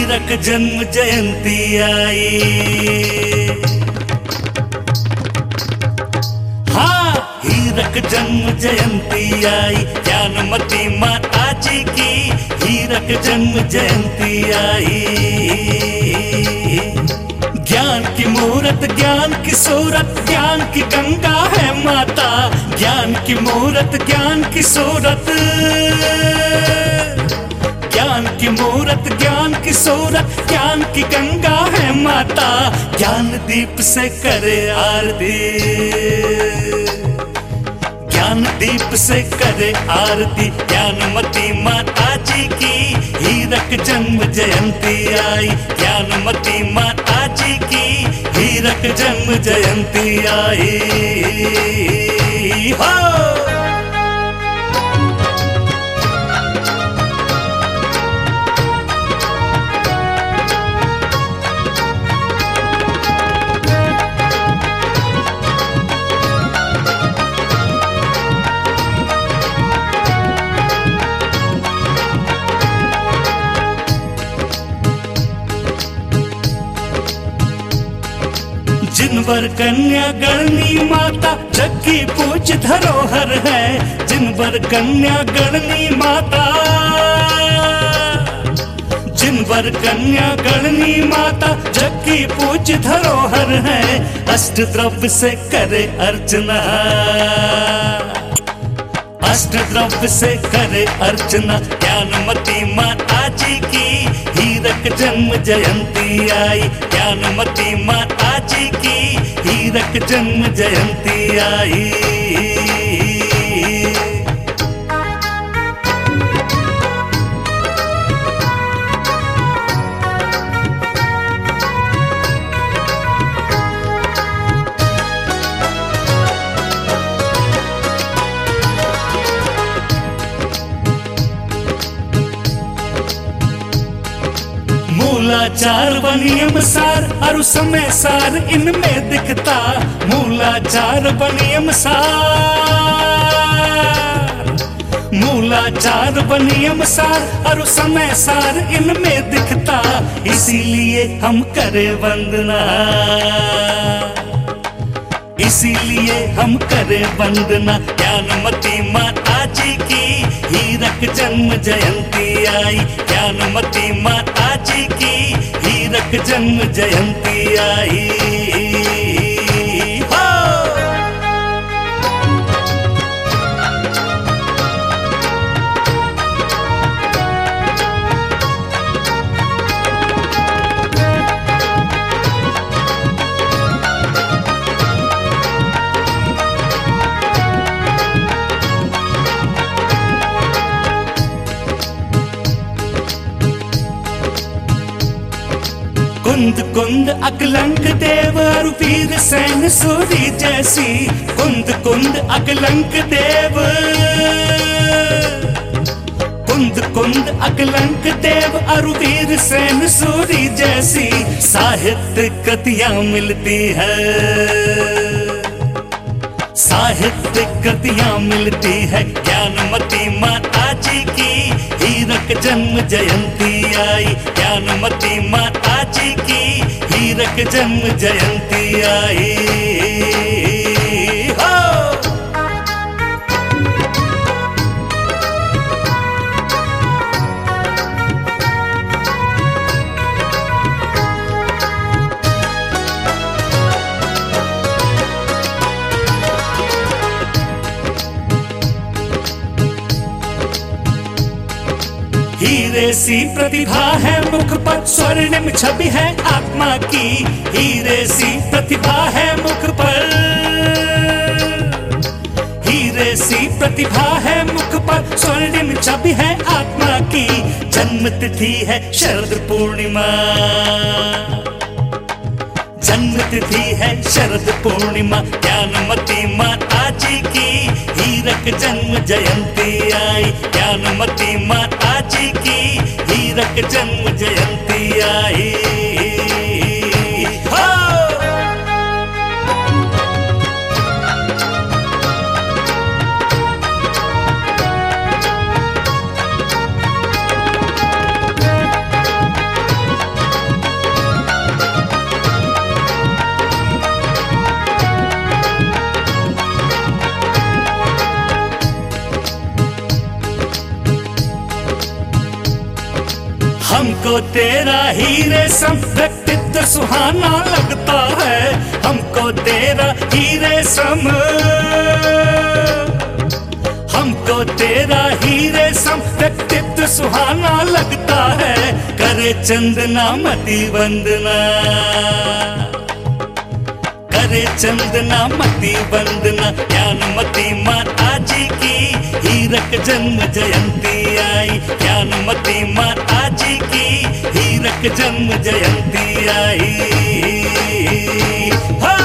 हीरक जन्म जयंती आई। हाँ, हीरक जन्म जयंती आई, ज्ञानमती माता जी की हीरक जन्म जयंती आई। ज्ञान की मूरत, ज्ञान की सूरत, ज्ञान की गंगा है माता। ज्ञान की मूरत, ज्ञान की सूरत, ज्ञान की मूरत, ज्ञान की सूरत, ज्ञान की गंगा है माता। ज्ञान दीप से करे आरती, ज्ञान दीप से करे आरती, ज्ञानमती माता जी की हीरक जन्म जयंती आई। ज्ञानमती माता जी की हीरक जन्म जयंती आई। हो जिनवर कन्या गणनी माता जग की पूज धरोहर है। जिनवर कन्या गणनी माता, जिनवर कन्या गणनी माता जग की पूज धरोहर है। अष्ट द्रव्य से करे अर्चना, अष्ट द्रव्य से करे अर्चना, ज्ञानमती माता जी की हीरक जन्म जयंती आई। ज्ञानमती माता जी की हीरक जन्म जयंती आई। मूलाचार व नियम सार और समय सार इनमें दिखता। मूलाचार व नियम सार, मूलाचार व नियम सार और समय सार इनमें दिखता। इसीलिए हम करे वंदना, इसीलिए हम करे वंदना, ज्ञानमती माता जी की हीरक जन्म जयंती आई। ज्ञानमती माता जी की हीरक जन्म जयंती आई। हो कुंद कुंद अकलंक देव और वीर सैन सूरी जैसी। कुंद कुंद अकलंक देव, कुंद कुंद अकलंक देव और वीर सैन सूरी जैसी साहित्य कृतियां मिलती है। साहित्य कृतियां मिलती है, ज्ञानमती माता जी की हीरक जन्म जयंती आई। ज्ञानमती माता जी की हीरक जन्म जयंती आई। हो हीरे सी प्रतिभा है मुख पर, स्वर्णिम छवि है आत्मा की। हीरे सी प्रतिभा है मुख पर, हीरे सी प्रतिभा है मुख पर, स्वर्णिम छवि है आत्मा की। जन्म तिथि है शरद पूर्णिमा, जन्म तिथि है शरद पूर्णिमा, ज्ञानमती माता जी की हीरक जन्म जयंती आई। ज्ञानमती माता जी की हीरक जन्म जयंती आई। हो हमको तेरा हीरे सम व्यक्तित्व सुहाना लगता है, हमको तेरा हीरे सम, हमको तेरा हीरे सम व्यक्तित्व सुहाना लगता है। करे चंदना मति वंदना, करे चंदना मति वंदना, ज्ञानमती माता जी की हीरक जन्म जयंती आई, ज्ञानमती माता जी की हीरक जन्म जयंती आई।